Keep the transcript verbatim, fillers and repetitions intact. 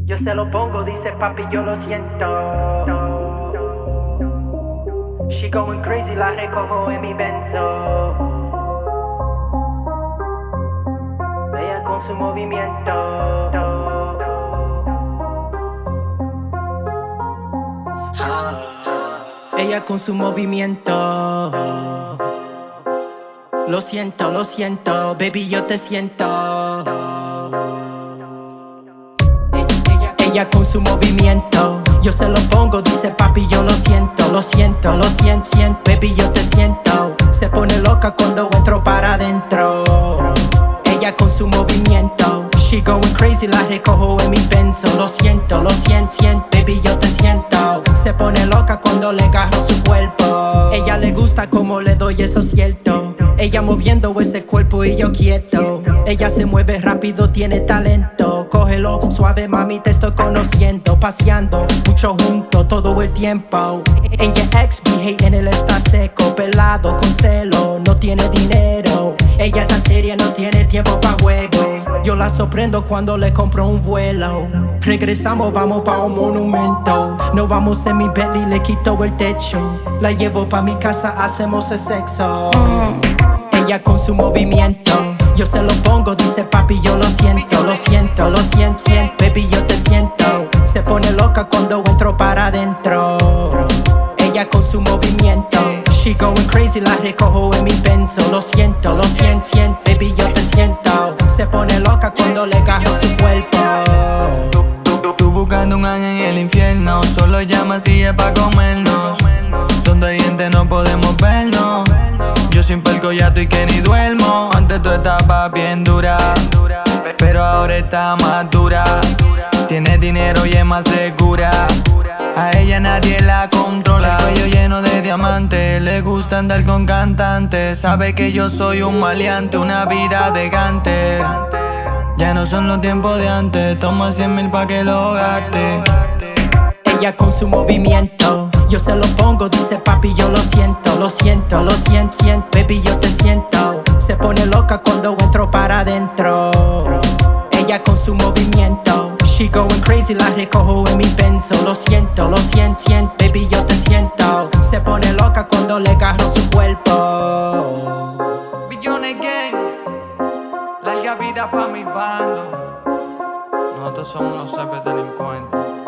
Yo se lo pongo, dice papi, yo lo siento. She going crazy, la recojo en mi benzo. Ella con su movimiento. Ella con su movimiento. Lo siento, lo siento, baby, yo te siento. Ella, ella con su movimiento. Yo se lo pongo, dice papi, yo lo siento, lo siento, lo siento, siento, baby, yo te siento. Se pone loca cuando entro para adentro. Ella con su movimiento. She going crazy, la recojo en mi benzo. Lo siento, lo siento, siento, baby, yo te siento. Se pone loca cuando le agarro su cuerpo. Ella le gusta como le doy, eso es cierto. Ella moviendo ese cuerpo y yo quieto. Ella se mueve rápido, tiene talento. Cógelo suave, mami, te estoy conociendo. Paseando, mucho junto, todo el tiempo. Ella ex B en él está seco. Pelado, con celo, no tiene dinero. Ella está seria, no tiene tiempo pa' juego. Yo la sorprendo cuando le compro un vuelo. Regresamos, vamos pa' un monumento. Nos vamos en mi Bentley, le quito el techo. La llevo pa' mi casa, hacemos el sexo. Ella con su movimiento. Yo se lo pongo, dice papi, yo lo siento, lo siento, lo siento, siento, baby, yo te siento. Se pone loca cuando entro para adentro. Ella con su movimiento. She going crazy, la recojo en mi benzo. Lo siento, lo siento, siento, baby, yo te siento. Se pone loca cuando le agarro su cuerpo. Tú buscando un ángel en el infierno. Solo llama si es pa' comernos. Donde hay gente no podemos vernos. Yo sin perco ya estoy que ni duermo. Antes tú estabas bien dura, pero ahora está más dura. Tiene dinero y es más segura. A ella nadie la controla. El cuello lleno de diamantes. Le gusta andar con cantantes. Sabe que yo soy un maleante, una vida de gante. Ya no son los tiempos de antes. Toma cien mil pa' que lo gaste. Ella con su movimiento. Yo se lo pongo, dice papi, yo lo siento, lo siento, lo siento, siento, baby, yo te siento. Se pone loca cuando entro para adentro. Ella con su movimiento. She going crazy, la recojo en mi benzo. Lo siento, lo siento, siento, baby, yo te siento. Se pone loca cuando le agarro su cuerpo. Billones Gang, larga vida pa' mi bando. Nosotros somos los seres delincuentes.